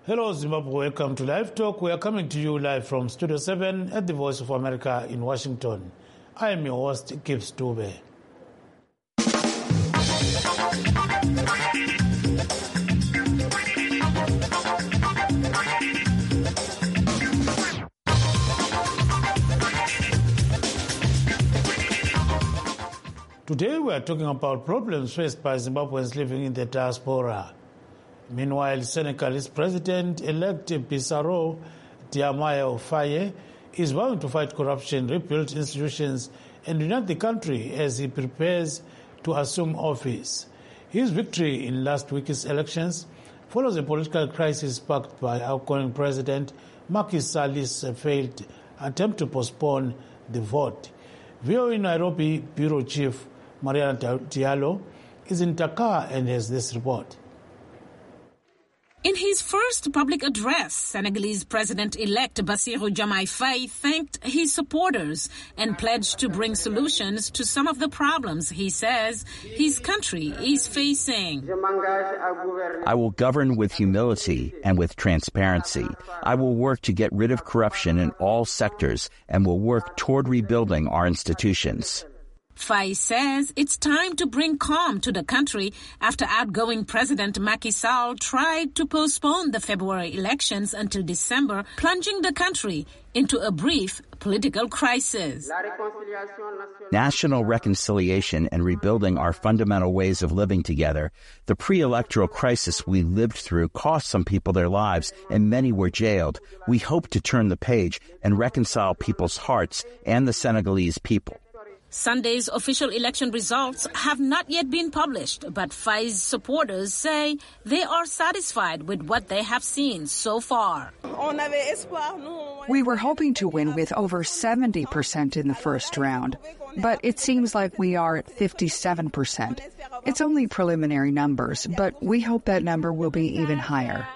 Hello Zimbabwe, welcome to Live Talk. We are coming to you live from Studio 7 at the Voice of America in Washington. I am your host, Gibbs Dube. Today we are talking about problems faced by Zimbabweans living in the diaspora. Meanwhile, Senegalese President-elect Bassirou Diomaye Faye is vowing to fight corruption, rebuild institutions, and unite the country as he prepares to assume office. His victory in last week's elections follows a political crisis sparked by outgoing President Macky Sall's failed attempt to postpone the vote. VOA Nairobi Bureau Chief Mariana Diallo is in Dakar and has this report. In his first public address, Senegalese President-elect Bassirou Diomaye Faye thanked his supporters and pledged to bring solutions to some of the problems he says his country is facing. I will govern with humility and with transparency. I will work to get rid of corruption in all sectors and will work toward rebuilding our institutions. Faye says it's time to bring calm to the country after outgoing President Macky Sall tried to postpone the February elections until December, plunging the country into a brief political crisis. National reconciliation and rebuilding our fundamental ways of living together. The pre-electoral crisis we lived through cost some people their lives and many were jailed. We hope to turn the page and reconcile people's hearts and the Senegalese people. Sunday's official election results have not yet been published, but Faye's supporters say they are satisfied with what they have seen so far. We were hoping to win with over 70% in the first round, but it seems like we are at 57%. It's only preliminary numbers, but we hope that number will be even higher.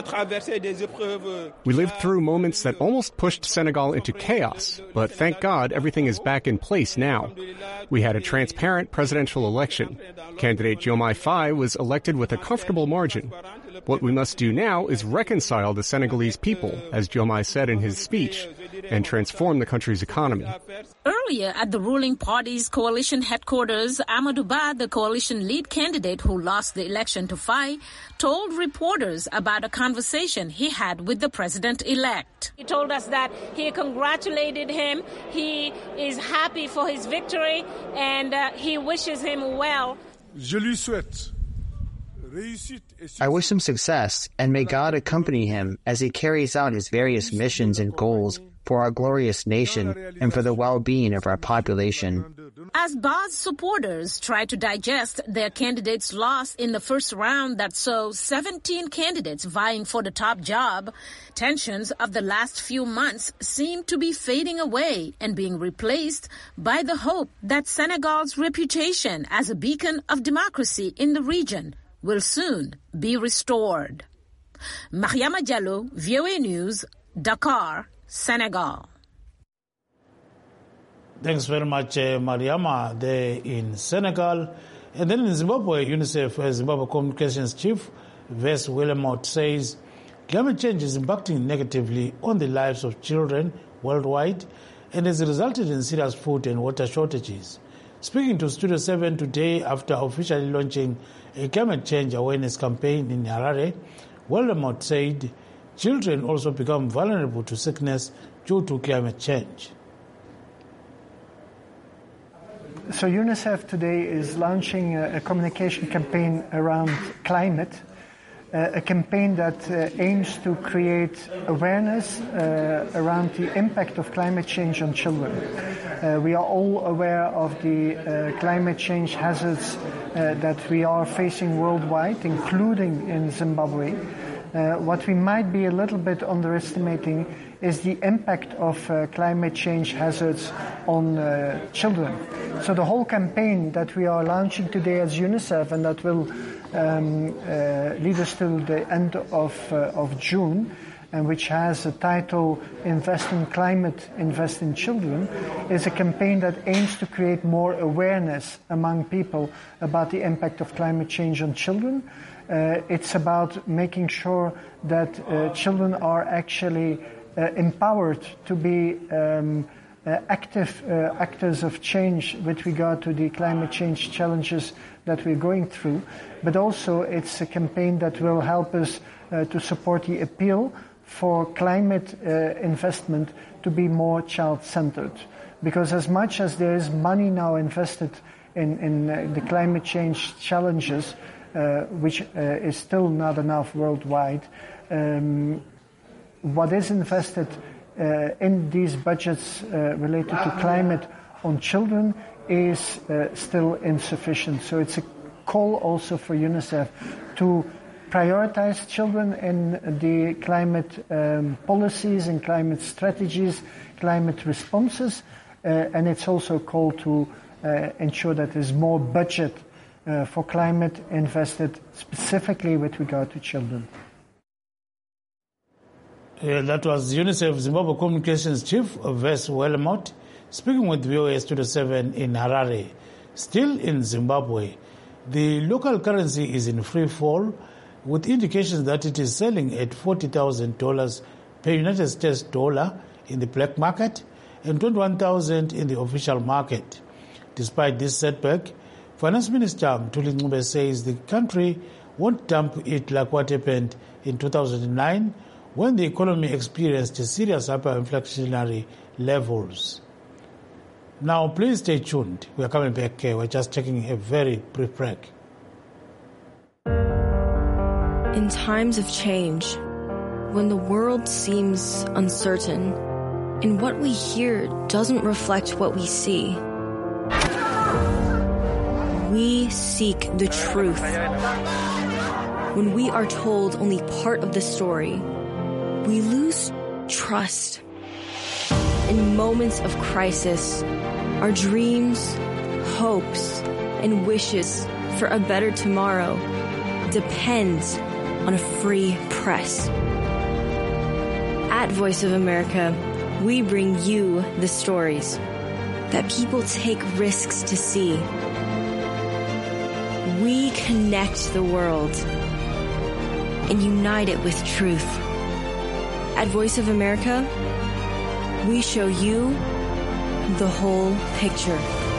We lived through moments that almost pushed Senegal into chaos, but thank God everything is back in place now. We had a transparent presidential election. Candidate Diomaye Faye was elected with a comfortable margin. What we must do now is reconcile the Senegalese people, as Diomaye said in his speech, and transform the country's economy. Earlier at the ruling party's coalition headquarters, Amadou Ba, the coalition lead candidate who lost the election to Faye, told reporters about a conversation he had with the president-elect. He told us that he congratulated him, he is happy for his victory, and he wishes him well. I wish him success, and may God accompany him as he carries out his various missions and goals for our glorious nation and for the well-being of our population. As Ba's supporters try to digest their candidate's loss in the first round that saw 17 candidates vying for the top job, tensions of the last few months seem to be fading away and being replaced by the hope that Senegal's reputation as a beacon of democracy in the region will soon be restored. Mariama Diallo, VOA News, Dakar, Senegal. Thanks very much, Mariama, there in Senegal. And then in Zimbabwe, UNICEF Zimbabwe Communications Chief, Wes Willemot, says climate change is impacting negatively on the lives of children worldwide and has resulted in serious food and water shortages. Speaking to Studio 7 today after officially launching a climate change awareness campaign in Harare, Willemot said children also become vulnerable to sickness due to climate change. So UNICEF today is launching a communication campaign around climate, a campaign that aims to create awareness around the impact of climate change on children. We are all aware of the climate change hazards that we are facing worldwide, including in Zimbabwe. What we might be a little bit underestimating is the impact of climate change hazards on children. So the whole campaign that we are launching today as UNICEF, and that will lead us till the end of June, and which has a title Invest in Climate, Invest in Children, is a campaign that aims to create more awareness among people about the impact of climate change on children. It's about making sure that children are actually empowered to be active actors of change with regard to the climate change challenges that we're going through. But also it's a campaign that will help us to support the appeal for climate investment to be more child-centered. Because as much as there is money now invested in the climate change challenges, which is still not enough worldwide, what is invested in these budgets related to climate on children is still insufficient. So it's a call also for UNICEF to prioritize children in the climate policies and climate strategies, climate responses, and it's also a call to ensure that there's more budget for climate invested specifically with regard to children. That was UNICEF Zimbabwe Communications Chief, Wes Welmot, speaking with VOA Studio 7 in Harare. Still in Zimbabwe, the local currency is in free fall, with indications that it is selling at $40,000 per United States dollar in the black market and $21,000 in the official market. Despite this setback, Finance Minister Mthuli Ncube says the country won't dump it like what happened in 2009 when the economy experienced serious hyperinflationary levels. Now, please stay tuned. We are coming back. We're just taking a very brief break. In times of change, when the world seems uncertain and what we hear doesn't reflect what we see, we seek the truth. When we are told only part of the story, we lose trust. In moments of crisis, our dreams, hopes, and wishes for a better tomorrow depend on a free press. At Voice of America, we bring you the stories that people take risks to see. We connect the world and unite it with truth. At Voice of America, we show you the whole picture.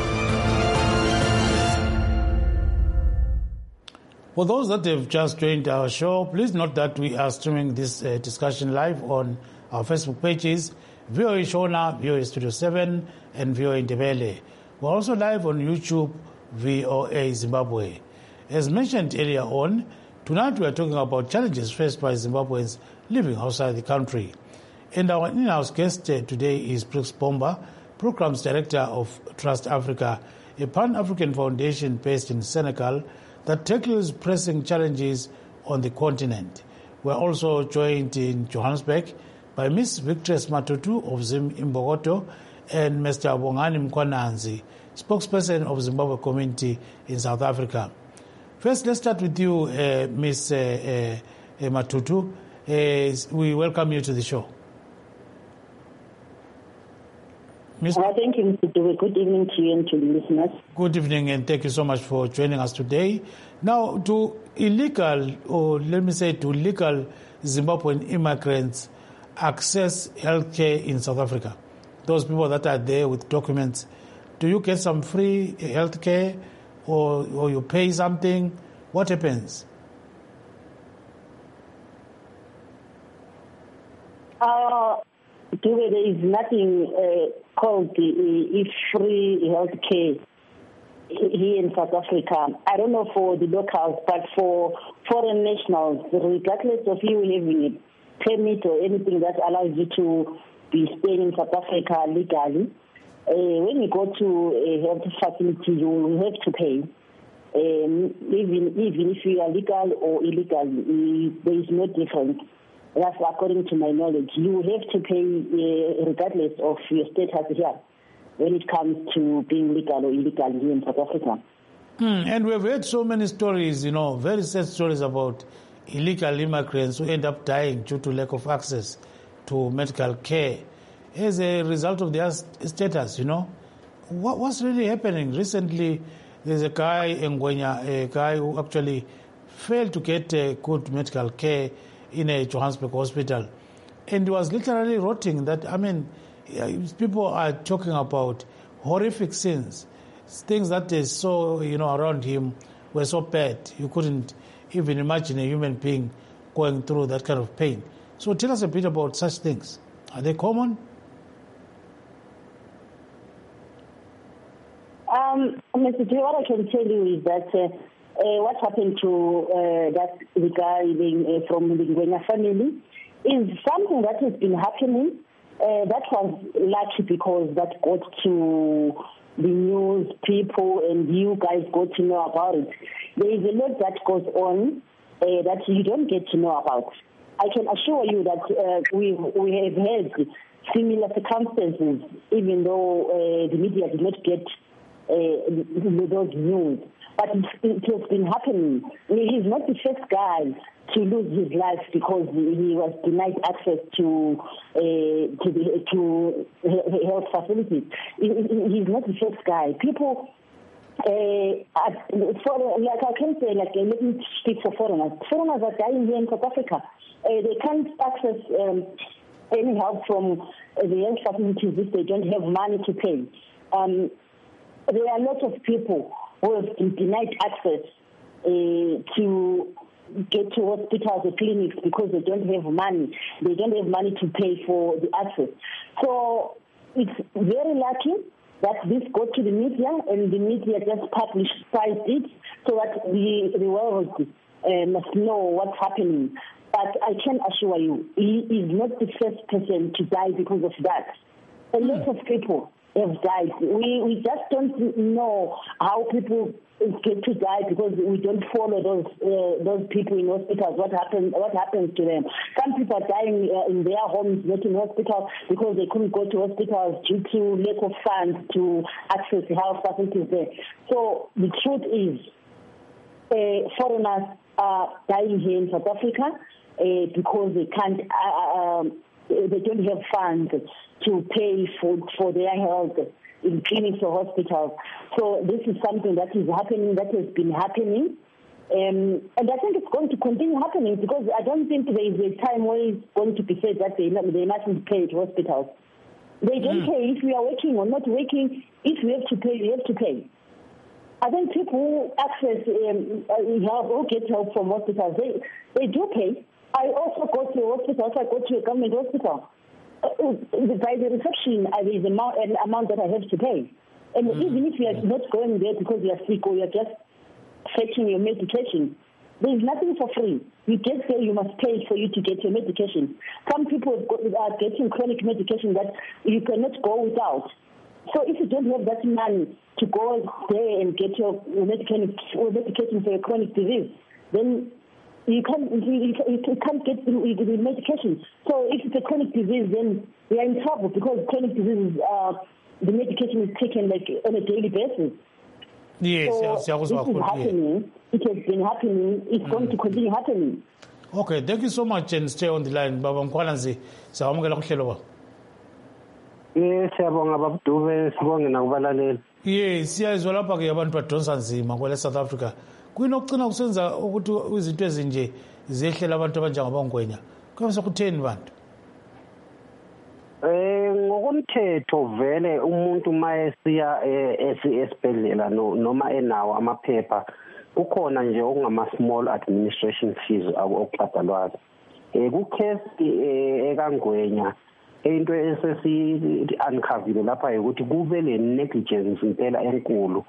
For those that have just joined our show, please note that we are streaming this discussion live on our Facebook pages, VOA Shona, VOA Studio 7, and VOA Ndebele. We're also live on YouTube, VOA Zimbabwe. As mentioned earlier on, tonight we are talking about challenges faced by Zimbabweans living outside the country. And our in-house guest today is Brooks Bomba, Programs Director of Trust Africa, a Pan-African foundation based in Senegal that tackles pressing challenges on the continent. We're also joined in Johannesburg by Ms. Victress Matutu of Zim Imbokoto and Mr. Bongani Mkwananzi, spokesperson of Zimbabwe community in South Africa. First, let's start with you, Ms. Matutu. We welcome you to the show. Thank you, Mr. Dube. Good evening to you and to the listeners. Good evening, and thank you so much for joining us today. Now, to illegal, or let me say to legal Zimbabwean immigrants access healthcare in South Africa, those people that are there with documents, do you get some free healthcare or you pay something? What happens? There is nothing called free healthcare here in South Africa. I don't know for the locals, but for foreign nationals, regardless of you having a permit or anything that allows you to be staying in South Africa legally, when you go to a health facility, you will have to pay. Even if you are legal or illegal, there is no difference. That's according to my knowledge. You have to pay regardless of your status here when it comes to being legal or illegal here in South Africa. And we've heard so many stories, very sad stories about illegal immigrants who end up dying due to lack of access to medical care as a result of their status, you know. What's really happening? Recently, there's a guy in Ngwenya, a guy who actually failed to get good medical care in a Johannesburg hospital. And he was literally rotting. That, I mean, people are talking about horrific sins. Things that they saw, you know, around him were so bad. You couldn't even imagine a human being going through that kind of pain. So tell us a bit about such things. Are they common? Mr. J, what I can tell you is that what happened to the guy from the Ngwenya family is something that has been happening. That was lucky because that got to the news, people, and you guys got to know about it. There is a lot that goes on that you don't get to know about. I can assure you that we have had similar circumstances, even though the media did not get those news. But it has been happening. He's not the first guy to lose his life because he was denied access to health facilities. He's not the first guy. People, like I can say, like let me speak for foreigners. Foreigners are dying here in South Africa. They can't access any help from the health facilities if they don't have money to pay. There are a lot of people who have been denied access to get to hospitals or clinics because they don't have money. They don't have money to pay for the access. So it's very lucky that this got to the media, and the media just publicized it so that the world must know what's happening. But I can assure you, he is not the first person to die because of that. A lot of people have died. We just don't know how people get to die because we don't follow those people in hospitals. What happens to them? Some people are dying in their homes, not in hospitals, because they couldn't go to hospitals due to lack of funds to access health facilities there. So the truth is, foreigners are dying here in South Africa because they can't. They don't have funds to pay for their health in clinics or hospitals. So this is something that is happening, that has been happening. And I think it's going to continue happening because I don't think there is a time where it's going to be said that they mustn't pay at hospitals. They don't pay if you are working or not working. If you have to pay, you have to pay. I think people who access help or get help from hospitals, they do pay. I also go to a hospital. I go to a government hospital. By the reception, there is an amount that I have to pay. And even if you are not going there because you are sick or you are just fetching your medication, there is nothing for free. You get there, you must pay for you to get your medication. Some people are getting chronic medication that you cannot go without. So if you don't have that money to go there and get your medication for a chronic disease, then you can't get the medication. So if it's a chronic disease, then we are in trouble because chronic diseases, the medication is taken like on a daily basis. Yes, so this is happening. It has been happening. It's going to continue happening. Okay, thank you so much and stay on the line. Baba Mkhwalanzi, sawamukela kuhlelo ba. Siyabonga babuduve, sibonge nakubalalela. Yes, siyazwa lapha ke abantu badonsa nzima kwele South Africa. Kuyinokugcina kusenza ukuthi izinto ezinje zehlela abantu abanjengabangwenya. Kuyase kutheni bantu? Ngokomthetho vele umuntu mayesiya esibhedlela noma enawo amaphepha kukhona nje okungama small administration fees okubhadalwayo. Kucase ekangwenya into esesi uncovile lapha ukuthi kube le negligence impela enkulu.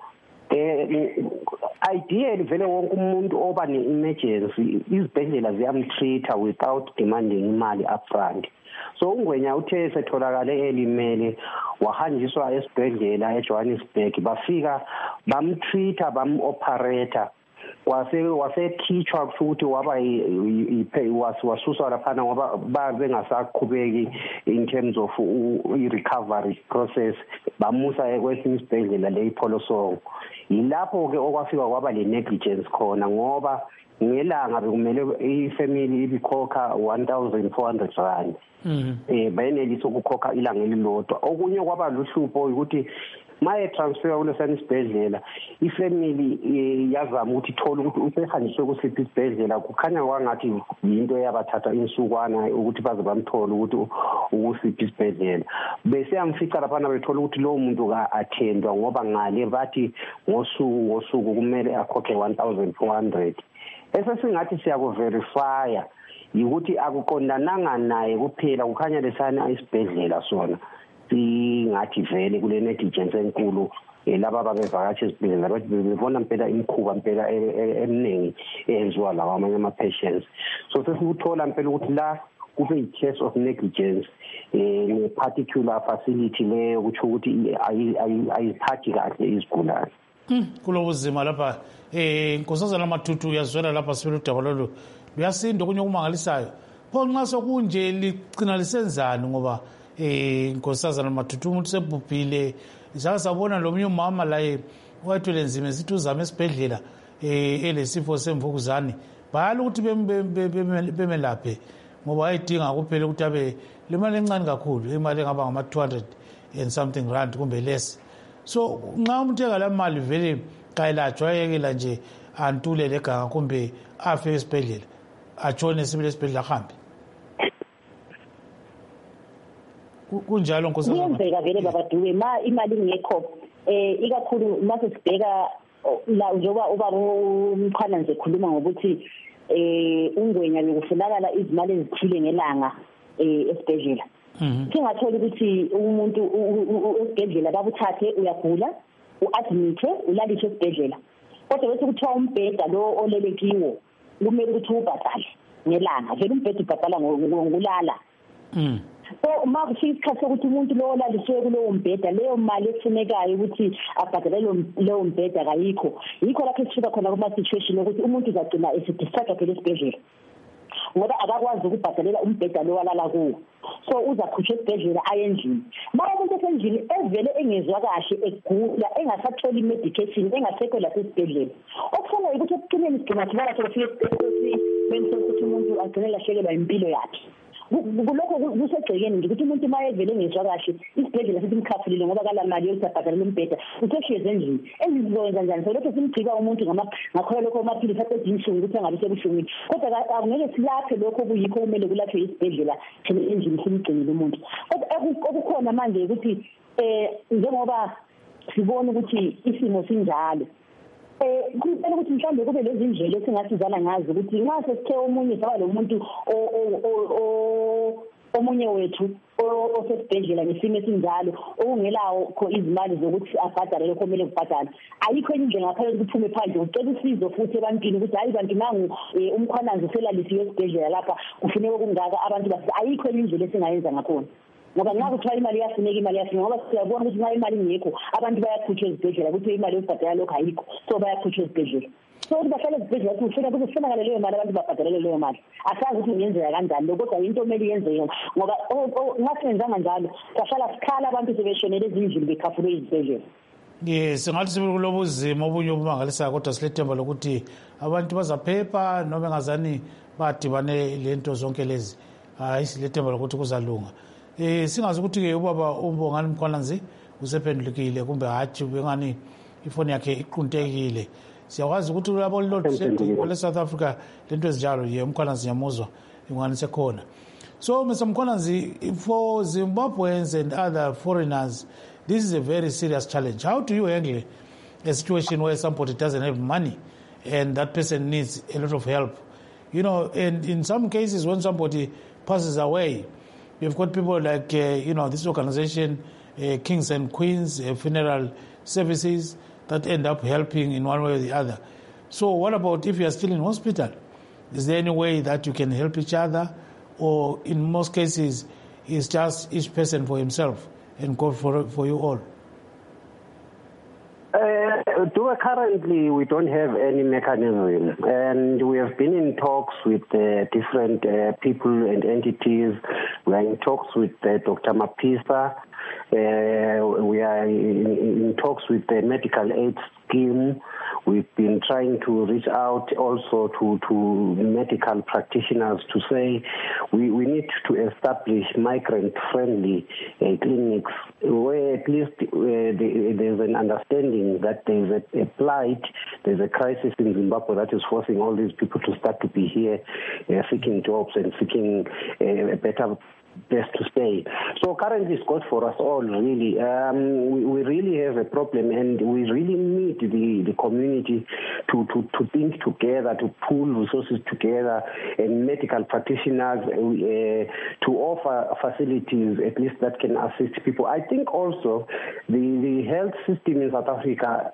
Ideally vele wonke umuntu oba ne-emergency izibhedlela ziyamtreata without demanding imali upfront. So ungwenya uthe setholakale elimele wahanjiswa esibhedlela eJohannesburg bafika bamtreata bamoperate wasekhitshwa kusho ukuthi waba wasuswa laphana ngoba bengasaqhubeki in terms of i-recovery process, bamusa kwesinye isibhedlela leyiPholoSongo. Yilapho-ke okwafika kwaba le-negligence khona ngoba ngelanga bekumele ifamily ibikhokha 1,400 rand. Bayenelisa ukukhokha ilanga elilodwa. Okunye kwaba luhlupho ukuthi maye transfer kulesana isibhedlela ifamily yazama ukuthi ithola ukuthi usehanjiswe kusiphi isibhedlela, kukhanya kwangathi yinto yabathatha insukwana ukuthi baze bamthola ukuthi ukusiphi isibhedlela. Bese yamfica laphana bethola ukuthi lowo muntu ka-attendwa ngoba ngale bathi ngosuku kumele akhokhe 1,400. Esesingathi siyakuverifya yikuthi akuqondananga naye kuphela, kukhanya lesana isibhedlela sona singathi vele kule negligence enkulu laba babevakatsha esibhedlela bathi bebona mpela imikhuba mpela eminingi eyenziwa lawa amanye ama-patients. So sesikuthola mpela ukuthi la kube i-case of negligence ne-particular facility leyo kutsho ukuthi ayiziphathi kahle izigulane. Kulobuzima lapha Nkosazana Matutu uyazwela lapha sibele udaba lolu luyasinda okunye okumangalisayo. Pho nxa sokunje ligcina lisenzani ngoba Nkosazana Matutu umuntu sebhubhile njalo sabona lomunye umama laye wathwele nzima esithi uzama esibhedlela elesifo semvukuzane bayala ukuthi bemelaphe ngoba ayidinga kuphela ukuthi abe le mali encane kakhulu, imali engaba ngama 200 and something rand kumbe less. So nxa umuntu engala mali vele kayilatshwa ayekela nje antule leganga kumbe afe esibhedlela atshone sibile esibhedlela ahambe. Kunjalo Nkosazana. Kuyenzeka vele babaduwe ma imali ingekho ikakhulu mase sibheka la njengoba ubaba uMkhwana nje khuluma ngokuthi ungwenya bekufunakala izimali ezithile ngelanga esibhedlela. Singathola ukuthi umuntu esibhedlela babuthathe uyagula uadmithe ulalishe esibhedlela kodwa bese kuthiwa umbheda lo olele kiwo kumele ukuthi ubhadale ngelanga vele umbheda ubhadala ngokulala. So ma kufika isikhathi sokuthi umuntu lo olaliswe kulowo mbheda leyo mali efunekayo ukuthi abhadale leyo mbheda kayikho, yikho lapho sifika khona kuma situation ukuthi umuntu uzagcina esidisaka phela esibhedlela ngoba akakwazi ukubhadalela umbheda lo walala kuwo. So uzakhutshwa esibhedlela ayendlini. Ma umuntu esendlini evele engezwa kahle egula engasatholi medication engasekho lapha esibhedlela okufanele ukuthi ekuqineni sigcina sibona sokufika esikhathini ukuthi umuntu agcine lahlekelwa impilo yakhe. Kulokho kusegcekeni ngikuthi umuntu mayevele ngezwa kahle isibhedlela sithi imkhafulile ngoba kala mali yokubhadalela umbheda utheshiye endlini ezizokwenza njani. So lokho simgcika umuntu ngakho lokho amaphilisi asedinshini ukuthi angabe sebuhlungwini kodwa angeke silaphe lokho kuyikho kumele kulaphwe isibhedlela thina endlini simgcinile umuntu. Kodwa okukhona manje ukuthi njengoba sibona ukuthi isimo sinjalo kumele ukuthi mhlawumbe kube lezi ndlela esingasizana ngazo ukuthi nxa sesithe omunye saba lo muntu omunye wethu osesibhedlela ngesimo esinjalo okungelawo kho izimali zokuthi abhadale lokho kumele kubhadala, ayikho enye indlela ngaphandle kuphume phandle ucela usizo futhi ebantwini ukuthi hayi bantu nangu umkhwananzi uselalisiwe esibhedlela lapha kufuneka kungaka abantu basi, ayikho enye indlela esingayenza ngakhona ngoba nxa kuthiwa imali iyafuneka ngoba siyabona ukuthi nxa imali ingekho abantu bayakhutshwa ezibhedlela ukuthi imali yokubhadala lokho ayikho, so bayakhutshwa ezibhedlela. So ukuthi bahlale ezibhedlela kufunakala leyo mali abantu babhadalele leyo mali. Asazi ukuthi ngenzeka kanjani lokho kodwa into kumele yenzeke ngoba nxa senzanga njalo sahlala sikhala abantu sebeshonele ezindlini bekhafulwe izibhedlela. Singathi sibulobuzima obunye obumangalisayo kodwa silethemba lokuthi abantu bazaphepha noma engazani badibane lento zonke lezi. Hayi silethemba lokuthi kuzalunga. Singazi ukuthi-ke ubaba uMbongani Mkhwananzi usephendukile kumbe hatshi ngani ifoni yakhe iquntekile. Siyakwazi ukuthi labo lelo South Africa lento ezinjalo uMkhwananzi yamuzwa ingani sekhona. So Mr. Mkhwananzi, for Zimbabweans and other foreigners, this is a very serious challenge. How do you handle a situation where somebody doesn't have money and that person needs a lot of help? You know, and in some cases when somebody passes away, you've got people like, this organization, Kings and Queens, Funeral Services, that end up helping in one way or the other. So what about if you are still in hospital? Is there any way that you can help each other? Or in most cases, it's just each person for himself and God for you all? Currently, we don't have any mechanism, and we have been in talks with different people and entities. We are in talks with Dr. Mapisa. We are in talks with the medical aid scheme. We've been trying to reach out also to medical practitioners to say we need to establish migrant-friendly clinics where at least there's an understanding that there's a plight, there's a crisis in Zimbabwe that is forcing all these people to start to be here seeking jobs and seeking a better place to stay. So currently it's good for us all, really. We really have a problem, and we really need the community to think together, to pool resources together, and medical practitioners to offer facilities at least that can assist people. I think also the health system in South Africa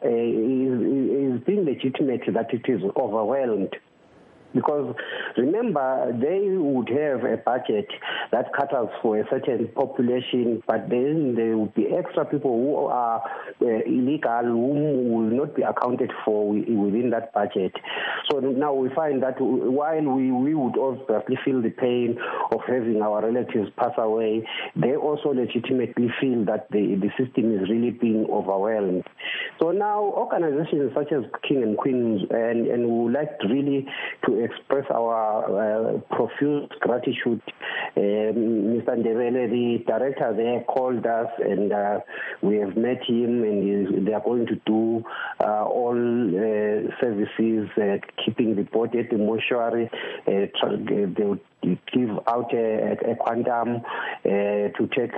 is being legitimate that it is overwhelmed. Because remember, they would have a budget that caters for a certain population, but then there will be extra people who are illegal, whom will not be accounted for within that budget. So now we find that while we would obviously feel the pain of having our relatives pass away, they also legitimately feel that the system is really being overwhelmed. So now organizations such as King and Queens, and we would like really to express our profuse gratitude. Mr. Ndebele, the director there, called us, and we have met him, and they are going to do all services, keeping the body at the mortuary. They would give out a quantum to take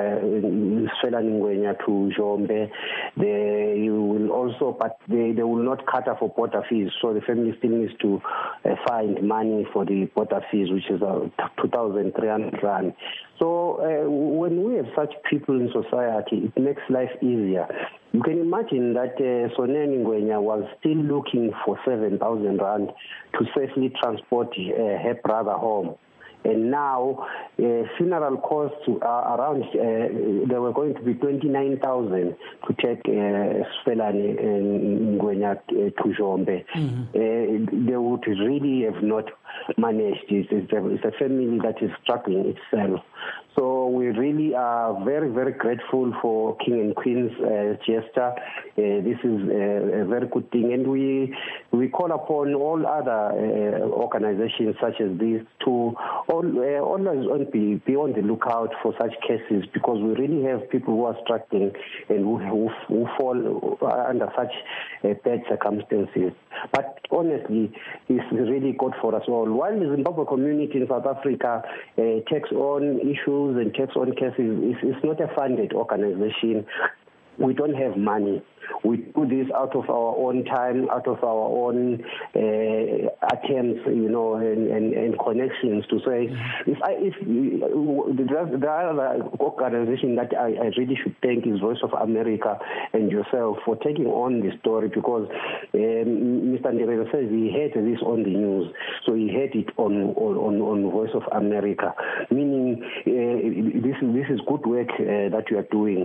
Sfela Ngwenya to Jombe. They will also, but they will not cater for border fees, so the family still needs to find money for the border fees, which is 2,300 rand. So when we have such people in society, it makes life easier. You can imagine that Soneni Ngwenya was still looking for 7,000 rand to safely transport her brother home. And now funeral costs are around, there were going to be 29,000 to take Sfela Ngwenya to Jombe. They would really have not managed. It's a family that is struggling itself. So we really are very, very grateful for King and Queen's gesture. This is a very good thing. And we call upon all other organizations such as this to always be on the lookout for such cases, because we really have people who are struggling and who fall under such bad circumstances. But honestly, it's really good for us all. While the Zimbabwe community in South Africa takes on issues and takes on cases, it's not a funded organization. We don't have money. We do this out of our own time, out of our own attempts, and connections to say, if the other organization that I really should thank is Voice of America and yourself for taking on this story, because Mr. Ndebele says he heard this on the news, so he heard it on Voice of America, meaning this is good work that you are doing.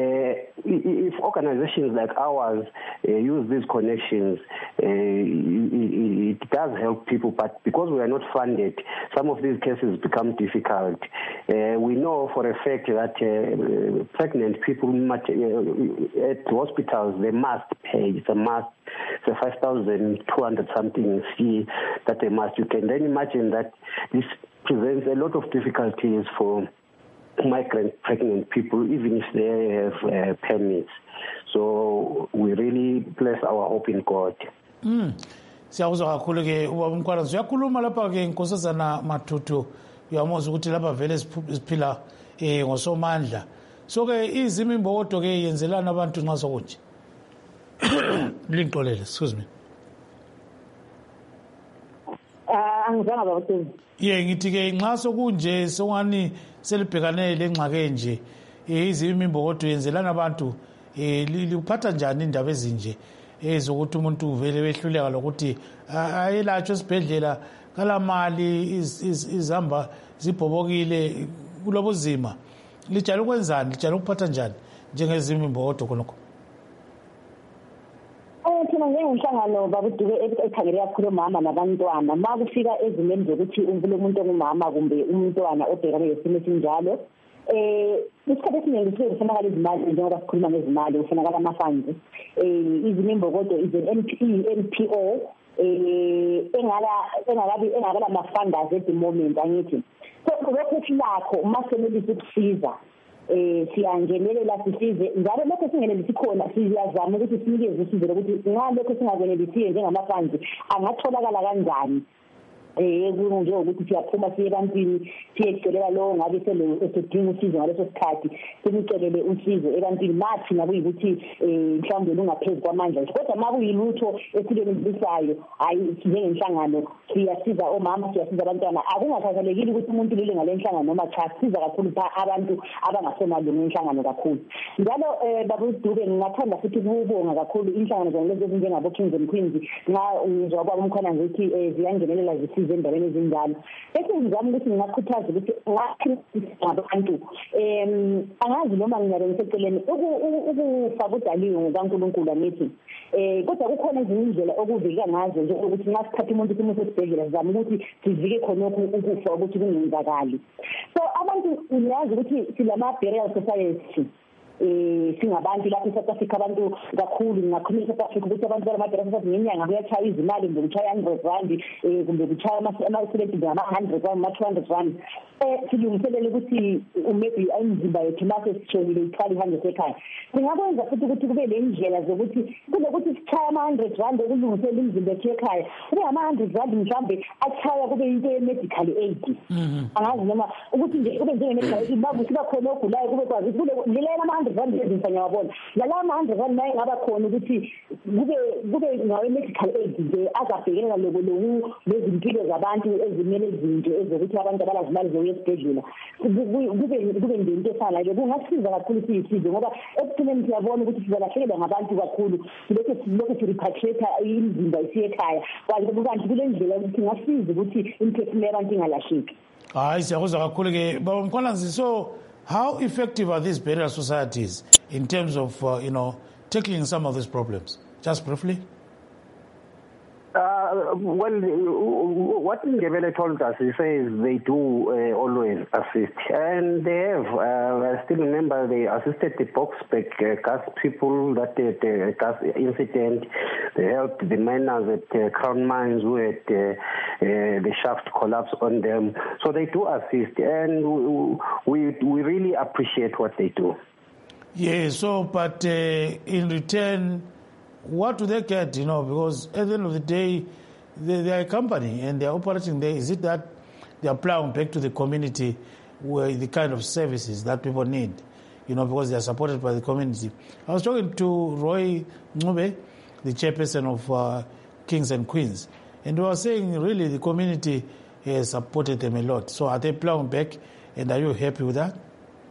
If organizations like ours use these connections, it does help people, but because we are not funded, some of these cases become difficult. We know for a fact that pregnant people at hospitals, they must pay. It's a must. It's a 5,200 something fee that they must. You can then imagine that this presents a lot of difficulties for migrant pregnant people, even if they have permits. So we really place our hope in God. Siyakuzwa kakhulu ke ubaba Mkhwanazi, uyakhuluma lapha ke Nkosazana Matutu, uyamuzwa ukuthi lapha vele siphila ngosomandla. So ke izimimbokodo ke yenzelana abantu nxa sokunje. Lingixolele, excuse me. Angizange bawuthi. Ngithi ke nxa sokunje songani selibhekane lengxaki enje, izimimbokodo yenzelana abantu liphatha njani indaba ezinje ezokuthi umuntu vele behluleka lokuthi ayelatshwe esibhedlela kala mali izihamba zibhobokile kulobuzima, lijala ukwenzani, lijala ukuphatha njani njengezimimbokodo khonokho? Thina njengenhlangano babuduke ekhangele kakhulu omama nabantwana uma kufika ezimeni zokuthi umuntu ongumama kumbe umntwana obhekane nesimo esinjalo isikhathi esiningi kufunakala izimali njengoba sikhuluma ngezimali kufunakala ama-funds izimimbokodo is an NPO engakala ama-funders at the moment angithi so lokho silakho uma senelisa ukusiza siyangenelela sisize njalo lokho singenelisi khona siyazama ukuthi sinikeze usizo lokuthi ngalokho singakwenelisiyo njengama-funds angatholakala kanjani njengokuthi siyaphuma siye ebantwini siyecelela lowo ngabe esedinga usizo ngaleso sikhathi simcelele usizo ebantwini mathi nakuyikuthi mhlawumbe lungaphezu kwamandla kodwa uma kuyilutho esilwenelisayo hayi njengenhlangano siyasiza omama siyasiza abantwana akungakhathalekile ukuthi umuntu lile ngale nhlangano noma cha siza kakhulu abantu abangasemalungu enhlangano kakhulu njalo babuDube ngingathanda futhi ukubonga kakhulu inhlangano zonke ezinjengabo Kings and Queens ngizwa kwabo umkhona ngithi ziyangenelela zisiza endaweni ezinjalo bese ngizama ukuthi ngingakhuthaza ukuthi ngabantu angazi noma ngingabe ngiseceleni ukufaka udaliwe ngokaNkulunkulu anithi kodwa kukhona ezinye indlela okuvikela ngazo njengokuthi nxa sithatha umuntu simusa esibhedlela sizama ukuthi sivike khonokho ukufa ukuthi kungenzakali so abantu uyazi ukuthi silama-burial society singabantu lapha eSouth Africa abantu kakhulu ngakhuluma eSouth Africa ukuthi abantu bamadrasa sathi ngenyanga kuyachaya izimali kumbe kuchaya 100 rand kumbe kuchaya ama-70 ama-100 rand ama-200 rand silungiselele ukuthi maybe imizimba yethu mase sishonile ithwala 100 ekhaya singakwenza futhi ukuthi kube le ndlela zokuthi kunokuthi sichaya ama-100 rand ukulungisela imizimba yethu ekhaya kube ama-100 rand mhlawumbe achaya kube into ye-medical aid angazi noma ukuthi nje kube njenge-medical aid bakusiba khona ogulayo kube kwazi ukuthi ngilela ama-100 rand ezimfanya wabona lalawa ama-100 rand naye ngaba khona ukuthi kube ngawe-medical aid nje azabhekelela lezimpilo zabantu ezimele izinto ezokuthi abantu abalazimali zokuya esibhedlela kube ndento efana nje kungasiza kakhulu siyisize ngoba ekugcineni siyabona ukuthi sizalahlekelwa ngabantu kakhulu silokhu sirepatriate imizimba isiye ekhaya kanti kule ndlela ukuthi ngasiza ukuthi imiphefumulo yabantu ingalahleki. Hayi siyakuzwa kakhulu-ke Baba Mkhwananzi, so how effective are these burial societies in terms of tackling some of these problems? Just briefly. Well, what Ndebele told us, he says they do always assist, and they have. I still remember they assisted the Boksburg gas people that had the gas incident. They helped the miners at Crown Mines who had the shaft collapse on them. So they do assist, and we really appreciate what they do. Yeah. So, but in return, what do they get, because at the end of the day, they are a company and they are operating there. Is it that they are plowing back to the community where the kind of services that people need, because they are supported by the community? I was talking to Roy Ncube, the chairperson of Kings and Queens, and we were saying really the community has supported them a lot. So are they plowing back, and are you happy with that?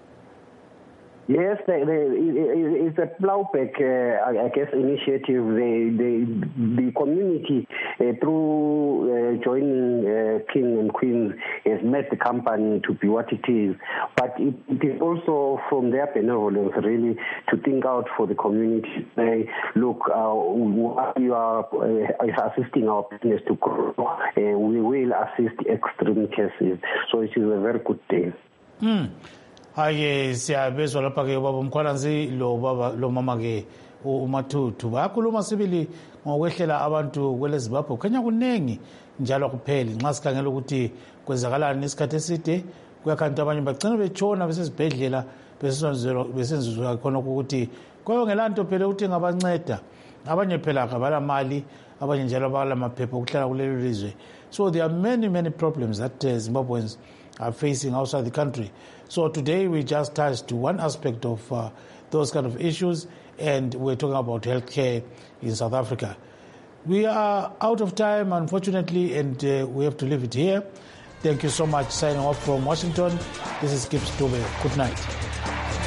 Yes, it's a plowback, I guess, initiative. The community, through joining King and Queens, has made the company to be what it is. But it is also from their benevolence, really, to think out for the community. Say, look, you are assisting our business to grow. We will assist extreme cases. So it is a very good thing. Hayi siyabezwa lapha ke Baba Mkhwananzi lo mama ke uMathuthu bayakhuluma sibili ngokwehlela abantu kwele Zimbabwe kukhanya kunengi njalo kupheli nxa sikhangela ukuthi kwenzakalani isikhathi eside kuyakhanta abanye bagcina betshona besezibhedlela besenzizwa khona ukuthi kwayongelanto phela ukuthi ngabanceda abanye phela akabala mali abanye njalo abala maphepha okuhlala kulelo lizwe. So there are many problems that Zimbabweans are facing outside the country. So today we just touched one aspect of those kind of issues, and we're talking about healthcare in South Africa. We are out of time, unfortunately, and we have to leave it here. Thank you so much. Signing off from Washington, this is Gibbs Dube. Good night.